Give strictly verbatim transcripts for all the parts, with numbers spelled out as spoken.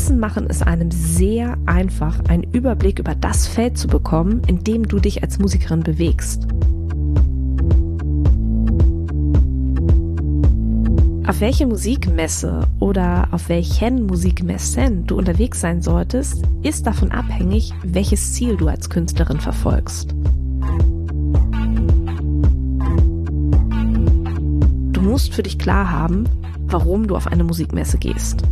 Messen machen es einem sehr einfach, einen Überblick über das Feld zu bekommen, in dem du dich als Musikerin bewegst. Auf welche Musikmesse oder auf welchen Musikmessen du unterwegs sein solltest, ist davon abhängig, welches Ziel du als Künstlerin verfolgst. Du musst für dich klar haben, warum du auf eine Musikmesse gehst.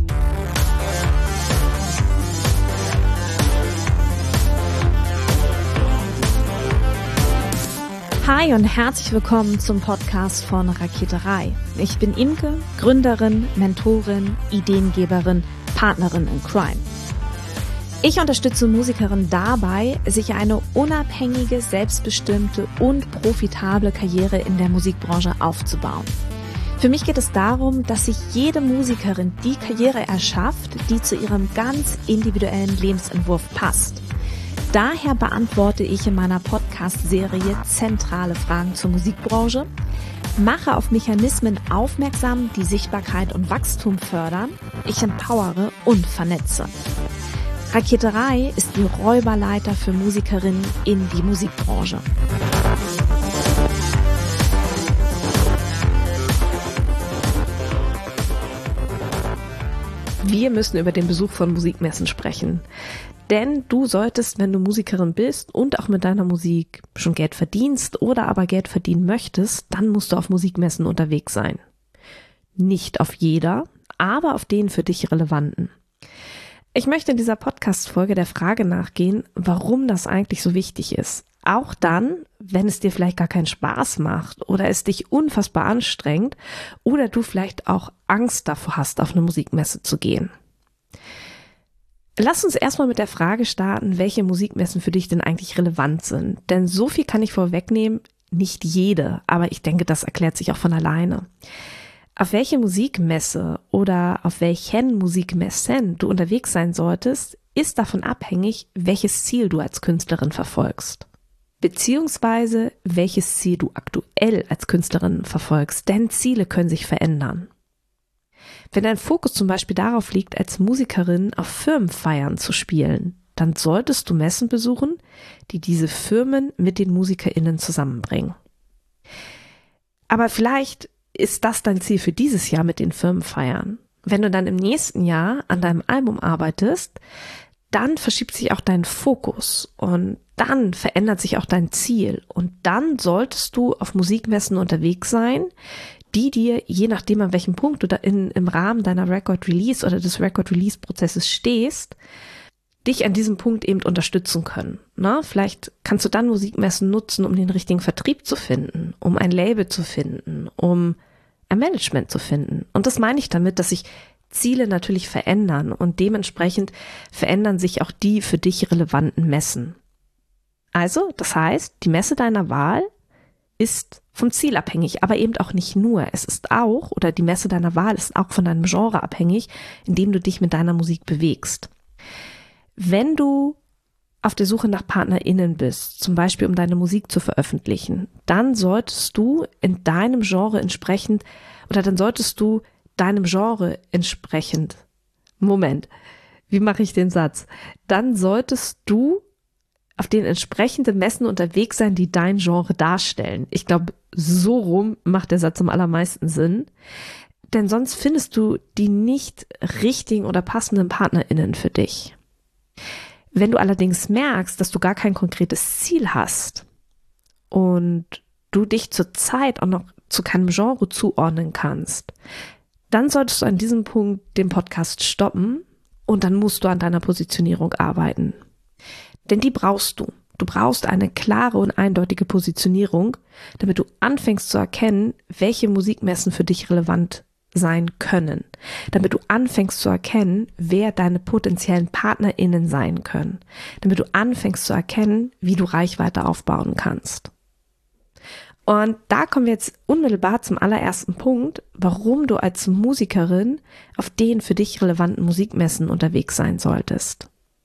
Hi und herzlich willkommen zum Podcast von Raketerei. Ich bin Imke, Gründerin, Mentorin, Ideengeberin, Partnerin in Crime. Ich unterstütze Musikerinnen dabei, sich eine unabhängige, selbstbestimmte und profitable Karriere in der Musikbranche aufzubauen. Für mich geht es darum, dass sich jede Musikerin die Karriere erschafft, die zu ihrem ganz individuellen Lebensentwurf passt. Daher beantworte ich in meiner Podcast-Serie zentrale Fragen zur Musikbranche, mache auf Mechanismen aufmerksam, die Sichtbarkeit und Wachstum fördern, ich empowere und vernetze. Raketerei ist die Räuberleiter für Musikerinnen in die Musikbranche. Wir müssen über den Besuch von Musikmessen sprechen. Denn du solltest, wenn du Musikerin bist und auch mit deiner Musik schon Geld verdienst oder aber Geld verdienen möchtest, dann musst du auf Musikmessen unterwegs sein. Nicht auf jeder, aber auf den für dich relevanten. Ich möchte in dieser Podcast-Folge der Frage nachgehen, warum das eigentlich so wichtig ist. Auch dann, wenn es dir vielleicht gar keinen Spaß macht oder es dich unfassbar anstrengt oder du vielleicht auch Angst davor hast, auf eine Musikmesse zu gehen. Lass uns erstmal mit der Frage starten, welche Musikmessen für dich denn eigentlich relevant sind. Denn so viel kann ich vorwegnehmen, nicht jede, aber ich denke, das erklärt sich auch von alleine. Auf welche Musikmesse oder auf welchen Musikmessen du unterwegs sein solltest, ist davon abhängig, welches Ziel du als Künstlerin verfolgst. Beziehungsweise welches Ziel du aktuell als Künstlerin verfolgst, denn Ziele können sich verändern. Wenn dein Fokus zum Beispiel darauf liegt, als Musikerin auf Firmenfeiern zu spielen, dann solltest du Messen besuchen, die diese Firmen mit den MusikerInnen zusammenbringen. Aber vielleicht ist das dein Ziel für dieses Jahr mit den Firmenfeiern. Wenn du dann im nächsten Jahr an deinem Album arbeitest, dann verschiebt sich auch dein Fokus und dann verändert sich auch dein Ziel und dann solltest du auf Musikmessen unterwegs sein, die dir, je nachdem an welchem Punkt du da in, im Rahmen deiner Record-Release oder des Record-Release-Prozesses stehst, dich an diesem Punkt eben unterstützen können. Na, vielleicht kannst du dann Musikmessen nutzen, um den richtigen Vertrieb zu finden, um ein Label zu finden, um ein Management zu finden. Und das meine ich damit, dass sich Ziele natürlich verändern und dementsprechend verändern sich auch die für dich relevanten Messen. Also, das heißt, die Messe deiner Wahl ist vom Ziel abhängig, aber eben auch nicht nur. Es ist auch, oder die Messe deiner Wahl ist auch von deinem Genre abhängig, in dem du dich mit deiner Musik bewegst. Wenn du auf der Suche nach PartnerInnen bist, zum Beispiel um deine Musik zu veröffentlichen, dann solltest du in deinem Genre entsprechend, oder dann solltest du deinem Genre entsprechend, Moment, wie mache ich den Satz? Dann solltest du auf den entsprechenden Messen unterwegs sein, die dein Genre darstellen. Ich glaube, so rum macht der Satz am allermeisten Sinn. Denn sonst findest du die nicht richtigen oder passenden PartnerInnen für dich. Wenn du allerdings merkst, dass du gar kein konkretes Ziel hast und du dich zurzeit auch noch zu keinem Genre zuordnen kannst, dann solltest du an diesem Punkt den Podcast stoppen und dann musst du an deiner Positionierung arbeiten. Denn die brauchst du. Du brauchst eine klare und eindeutige Positionierung, damit du anfängst zu erkennen, welche Musikmessen für dich relevant sein können. Damit du anfängst zu erkennen, wer deine potenziellen PartnerInnen sein können. Damit du anfängst zu erkennen, wie du Reichweite aufbauen kannst. Und da kommen wir jetzt unmittelbar zum allerersten Punkt, warum du als Musikerin auf den für dich relevanten Musikmessen unterwegs sein solltest.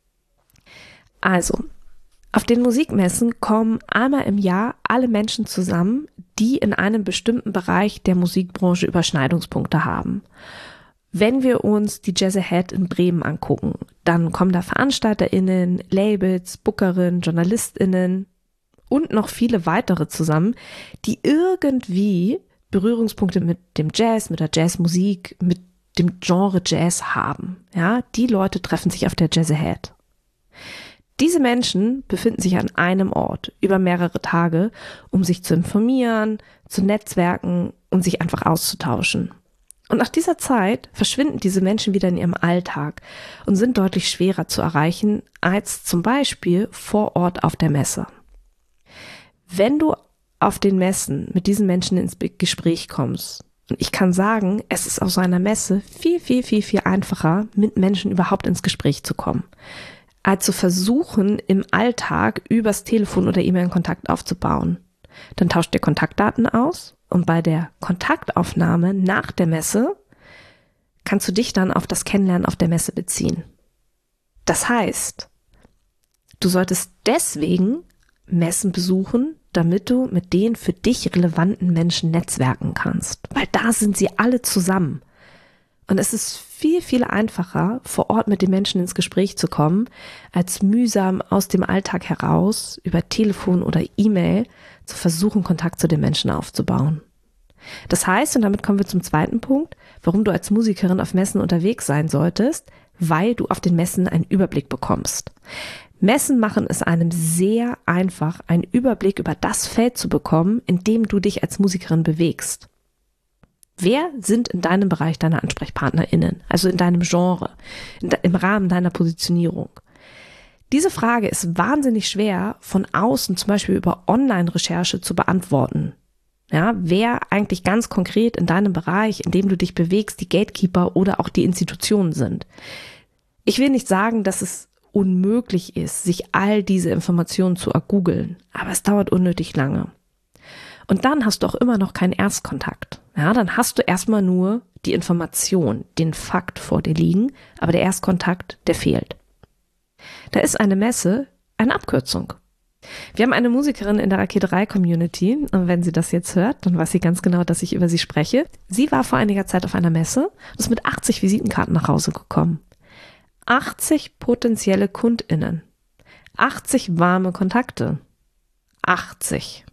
Also, auf den Musikmessen kommen einmal im Jahr alle Menschen zusammen, die in einem bestimmten Bereich der Musikbranche Überschneidungspunkte haben. Wenn wir uns die Jazz Ahead in Bremen angucken, dann kommen da VeranstalterInnen, Labels, Bookerinnen, JournalistInnen und noch viele weitere zusammen, die irgendwie Berührungspunkte mit dem Jazz, mit der Jazzmusik, mit dem Genre Jazz haben. Ja, die Leute treffen sich auf der Jazz Ahead. Diese Menschen befinden sich an einem Ort über mehrere Tage, um sich zu informieren, zu netzwerken und sich einfach auszutauschen. Und nach dieser Zeit verschwinden diese Menschen wieder in ihrem Alltag und sind deutlich schwerer zu erreichen als zum Beispiel vor Ort auf der Messe. Wenn du auf den Messen mit diesen Menschen ins Gespräch kommst, und ich kann sagen, es ist auf so einer Messe viel, viel, viel, viel einfacher, mit Menschen überhaupt ins Gespräch zu kommen, als zu versuchen, im Alltag übers Telefon oder E-Mail einen Kontakt aufzubauen. Dann tauscht ihr Kontaktdaten aus und bei der Kontaktaufnahme nach der Messe kannst du dich dann auf das Kennenlernen auf der Messe beziehen. Das heißt, du solltest deswegen Messen besuchen, damit du mit den für dich relevanten Menschen netzwerken kannst. Weil da sind sie alle zusammen. Und es ist viel, viel einfacher, vor Ort mit den Menschen ins Gespräch zu kommen, als mühsam aus dem Alltag heraus über Telefon oder E-Mail zu versuchen, Kontakt zu den Menschen aufzubauen. Das heißt, und damit kommen wir zum zweiten Punkt, warum du als Musikerin auf Messen unterwegs sein solltest, weil du auf den Messen einen Überblick bekommst. Messen machen es einem sehr einfach, einen Überblick über das Feld zu bekommen, in dem du dich als Musikerin bewegst. Wer sind in deinem Bereich deine AnsprechpartnerInnen, also in deinem Genre, in de, im Rahmen deiner Positionierung? Diese Frage ist wahnsinnig schwer von außen, zum Beispiel über Online-Recherche, zu beantworten. Ja, wer eigentlich ganz konkret in deinem Bereich, in dem du dich bewegst, die Gatekeeper oder auch die Institutionen sind. Ich will nicht sagen, dass es unmöglich ist, sich all diese Informationen zu ergoogeln, aber es dauert unnötig lange. Und dann hast du auch immer noch keinen Erstkontakt. Ja, dann hast du erstmal nur die Information, den Fakt vor dir liegen, aber der Erstkontakt, der fehlt. Da ist eine Messe eine Abkürzung. Wir haben eine Musikerin in der Rakete drei Community und wenn sie das jetzt hört, dann weiß sie ganz genau, dass ich über sie spreche. Sie war vor einiger Zeit auf einer Messe und ist mit achtzig Visitenkarten nach Hause gekommen. achtzig potenzielle KundInnen. achtzig warme Kontakte. achtzig.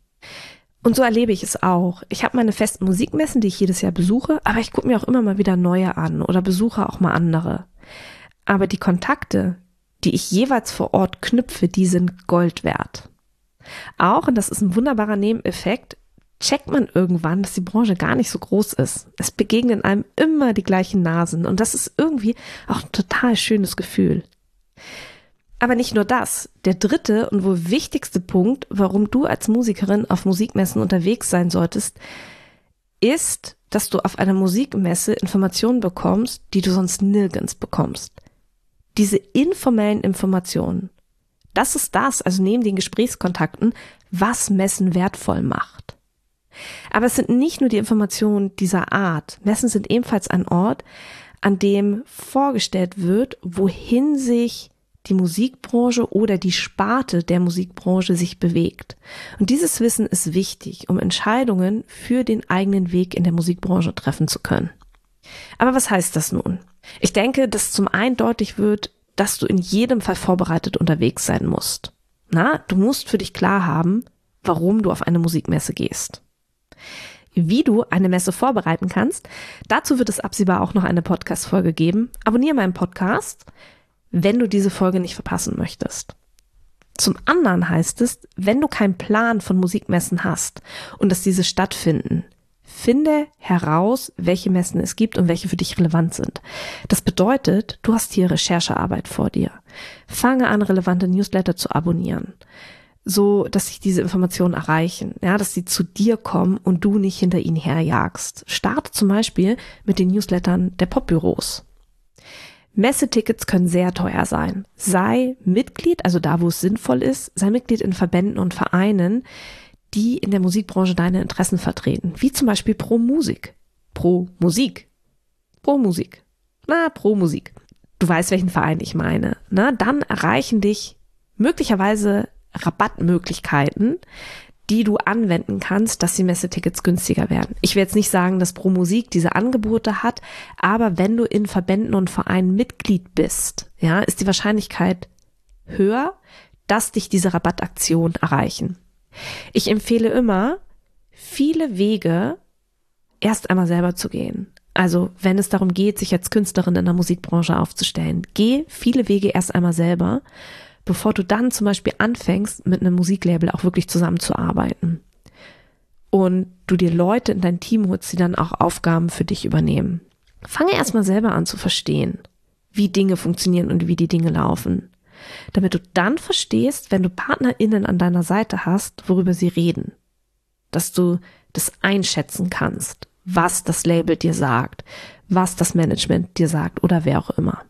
Und so erlebe ich es auch. Ich habe meine festen Musikmessen, die ich jedes Jahr besuche, aber ich gucke mir auch immer mal wieder neue an oder besuche auch mal andere. Aber die Kontakte, die ich jeweils vor Ort knüpfe, die sind Gold wert. Auch, und das ist ein wunderbarer Nebeneffekt, checkt man irgendwann, dass die Branche gar nicht so groß ist. Es begegnen einem immer die gleichen Nasen und das ist irgendwie auch ein total schönes Gefühl. Aber nicht nur das. Der dritte und wohl wichtigste Punkt, warum du als Musikerin auf Musikmessen unterwegs sein solltest, ist, dass du auf einer Musikmesse Informationen bekommst, die du sonst nirgends bekommst. Diese informellen Informationen, das ist das, also neben den Gesprächskontakten, was Messen wertvoll macht. Aber es sind nicht nur die Informationen dieser Art. Messen sind ebenfalls ein Ort, an dem vorgestellt wird, wohin sich die Musikbranche oder die Sparte der Musikbranche sich bewegt. Und dieses Wissen ist wichtig, um Entscheidungen für den eigenen Weg in der Musikbranche treffen zu können. Aber was heißt das nun? Ich denke, dass zum einen deutlich wird, dass du in jedem Fall vorbereitet unterwegs sein musst. Na, du musst für dich klar haben, warum du auf eine Musikmesse gehst. Wie du eine Messe vorbereiten kannst, dazu wird es absehbar auch noch eine Podcast-Folge geben. Abonniere meinen Podcast, wenn du diese Folge nicht verpassen möchtest. Zum anderen heißt es, wenn du keinen Plan von Musikmessen hast und dass diese stattfinden, finde heraus, welche Messen es gibt und welche für dich relevant sind. Das bedeutet, du hast hier Recherchearbeit vor dir. Fange an, relevante Newsletter zu abonnieren, so dass sich diese Informationen erreichen, ja, dass sie zu dir kommen und du nicht hinter ihnen herjagst. Starte zum Beispiel mit den Newslettern der Popbüros. Messetickets können sehr teuer sein. Sei Mitglied, also da, wo es sinnvoll ist, sei Mitglied in Verbänden und Vereinen, die in der Musikbranche deine Interessen vertreten, wie zum Beispiel Pro Musik. Pro Musik. Pro Musik. Na, Pro Musik. Du weißt, welchen Verein ich meine. Na, dann erreichen dich möglicherweise Rabattmöglichkeiten, die du anwenden kannst, dass die Messetickets günstiger werden. Ich will jetzt nicht sagen, dass Pro Musik diese Angebote hat, aber wenn du in Verbänden und Vereinen Mitglied bist, ja, ist die Wahrscheinlichkeit höher, dass dich diese Rabattaktionen erreichen. Ich empfehle immer, viele Wege erst einmal selber zu gehen. Also wenn es darum geht, sich als Künstlerin in der Musikbranche aufzustellen, geh viele Wege erst einmal selber, bevor du dann zum Beispiel anfängst, mit einem Musiklabel auch wirklich zusammenzuarbeiten. Und du dir Leute in dein Team holst, die dann auch Aufgaben für dich übernehmen. Fange erstmal selber an zu verstehen, wie Dinge funktionieren und wie die Dinge laufen. Damit du dann verstehst, wenn du PartnerInnen an deiner Seite hast, worüber sie reden. Dass du das einschätzen kannst, was das Label dir sagt, was das Management dir sagt oder wer auch immer.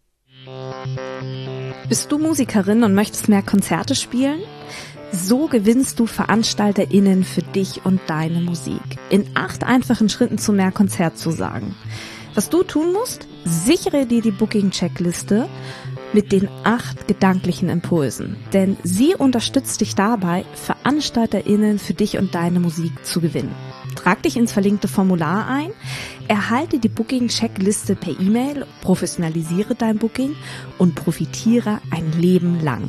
Bist du Musikerin und möchtest mehr Konzerte spielen? So gewinnst du VeranstalterInnen für dich und deine Musik. In acht einfachen Schritten zu mehr Konzertzusagen. Was du tun musst? Sichere dir die Booking-Checkliste mit den acht gedanklichen Impulsen. Denn sie unterstützt dich dabei, VeranstalterInnen für dich und deine Musik zu gewinnen. Trag dich ins verlinkte Formular ein, erhalte die Booking-Checkliste per E-Mail, professionalisiere dein Booking und profitiere ein Leben lang.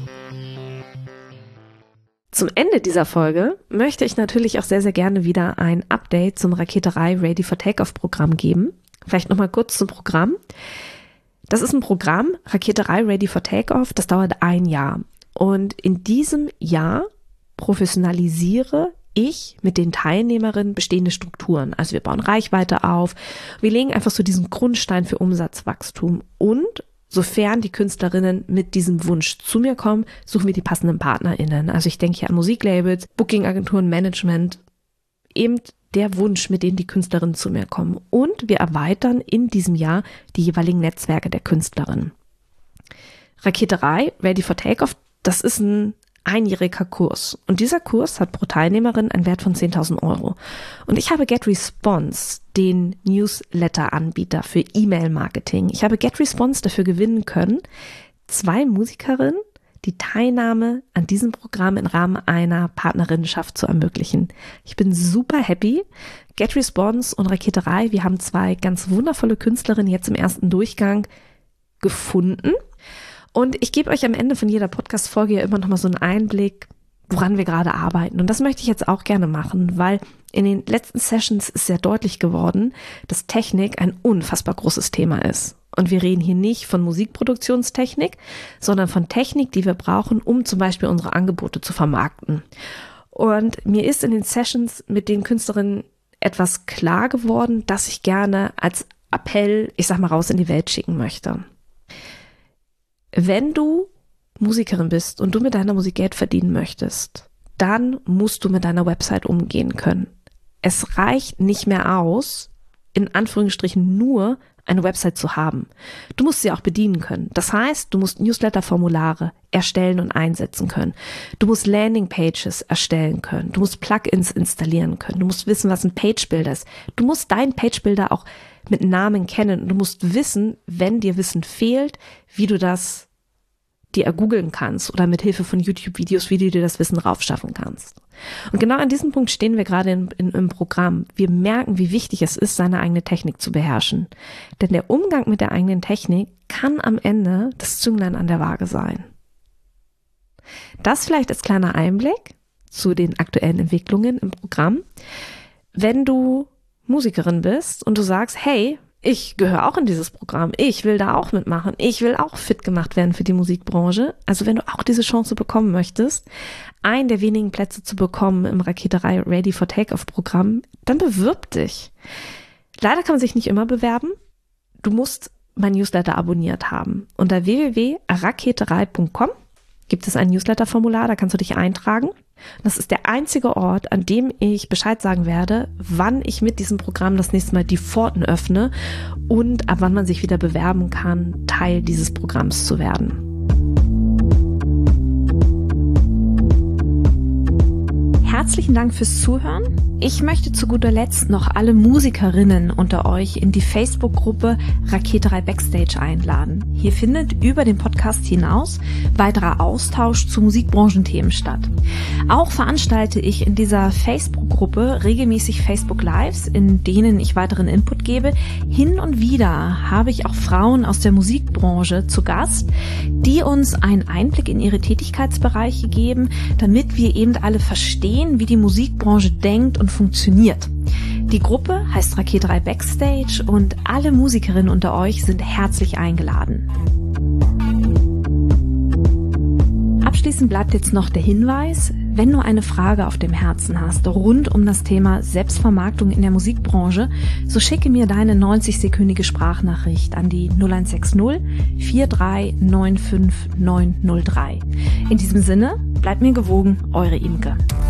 Zum Ende dieser Folge möchte ich natürlich auch sehr, sehr gerne wieder ein Update zum Raketerei Ready for Takeoff Programm geben. Vielleicht nochmal kurz zum Programm. Das ist ein Programm, Raketerei Ready for Takeoff, das dauert ein Jahr. Und in diesem Jahr professionalisiere ich mit den Teilnehmerinnen bestehende Strukturen. Also wir bauen Reichweite auf, wir legen einfach so diesen Grundstein für Umsatzwachstum und sofern die Künstlerinnen mit diesem Wunsch zu mir kommen, suchen wir die passenden PartnerInnen. Also ich denke hier an Musiklabels, Bookingagenturen, Management, eben der Wunsch, mit dem die Künstlerinnen zu mir kommen. Und wir erweitern in diesem Jahr die jeweiligen Netzwerke der Künstlerinnen. Raketerei Ready for Takeoff, das ist ein einjähriger Kurs. Und dieser Kurs hat pro Teilnehmerin einen Wert von zehntausend Euro. Und ich habe GetResponse, den Newsletter-Anbieter für E-Mail-Marketing. Ich habe GetResponse dafür gewinnen können, zwei Musikerinnen die Teilnahme an diesem Programm im Rahmen einer Partnerinnenschaft zu ermöglichen. Ich bin super happy. GetResponse und Raketerei, wir haben zwei ganz wundervolle Künstlerinnen jetzt im ersten Durchgang gefunden. Und ich gebe euch am Ende von jeder Podcast-Folge ja immer noch mal so einen Einblick, woran wir gerade arbeiten. Und das möchte ich jetzt auch gerne machen, weil in den letzten Sessions ist sehr deutlich geworden, dass Technik ein unfassbar großes Thema ist. Und wir reden hier nicht von Musikproduktionstechnik, sondern von Technik, die wir brauchen, um zum Beispiel unsere Angebote zu vermarkten. Und mir ist in den Sessions mit den Künstlerinnen etwas klar geworden, das ich gerne als Appell, ich sag mal, raus in die Welt schicken möchte. Wenn du Musikerin bist und du mit deiner Musik Geld verdienen möchtest, dann musst du mit deiner Website umgehen können. Es reicht nicht mehr aus, in Anführungsstrichen nur eine Website zu haben. Du musst sie auch bedienen können. Das heißt, du musst Newsletter-Formulare erstellen und einsetzen können. Du musst Landingpages erstellen können. Du musst Plugins installieren können. Du musst wissen, was ein Page-Builder ist. Du musst deinen Page-Builder auch mit Namen kennen. Und du musst wissen, wenn dir Wissen fehlt, wie du das dir ergoogeln kannst oder mit Hilfe von YouTube-Videos, wie du dir das Wissen raufschaffen kannst. Und genau an diesem Punkt stehen wir gerade in, in, im Programm. Wir merken, wie wichtig es ist, seine eigene Technik zu beherrschen. Denn der Umgang mit der eigenen Technik kann am Ende das Zünglein an der Waage sein. Das vielleicht als kleiner Einblick zu den aktuellen Entwicklungen im Programm. Wenn du Musikerin bist und du sagst, hey, ich gehöre auch in dieses Programm, ich will da auch mitmachen, ich will auch fit gemacht werden für die Musikbranche. Also wenn du auch diese Chance bekommen möchtest, einen der wenigen Plätze zu bekommen im Raketerei Ready for Takeoff Programm, dann bewirb dich. Leider kann man sich nicht immer bewerben. Du musst mein Newsletter abonniert haben. Unter w w w punkt raketerei punkt com gibt es ein Newsletter-Formular, da kannst du dich eintragen. Das ist der einzige Ort, an dem ich Bescheid sagen werde, wann ich mit diesem Programm das nächste Mal die Pforten öffne und ab wann man sich wieder bewerben kann, Teil dieses Programms zu werden. Herzlichen Dank fürs Zuhören. Ich möchte zu guter Letzt noch alle Musikerinnen unter euch in die Facebook-Gruppe Raketerei Backstage einladen. Hier findet über den Podcast hinaus weiterer Austausch zu Musikbranchenthemen statt. Auch veranstalte ich in dieser Facebook-Gruppe regelmäßig Facebook-Lives, in denen ich weiteren Input gebe. Hin und wieder habe ich auch Frauen aus der Musikbranche zu Gast, die uns einen Einblick in ihre Tätigkeitsbereiche geben, damit wir eben alle verstehen, wie die Musikbranche denkt und funktioniert. Die Gruppe heißt Raketerei Backstage und alle Musikerinnen unter euch sind herzlich eingeladen. Abschließend bleibt jetzt noch der Hinweis, wenn du eine Frage auf dem Herzen hast rund um das Thema Selbstvermarktung in der Musikbranche, so schicke mir deine neunzig-sekündige Sprachnachricht an die null eins sechs null vier drei neun fünf neun null drei. In diesem Sinne, bleibt mir gewogen, eure Imke.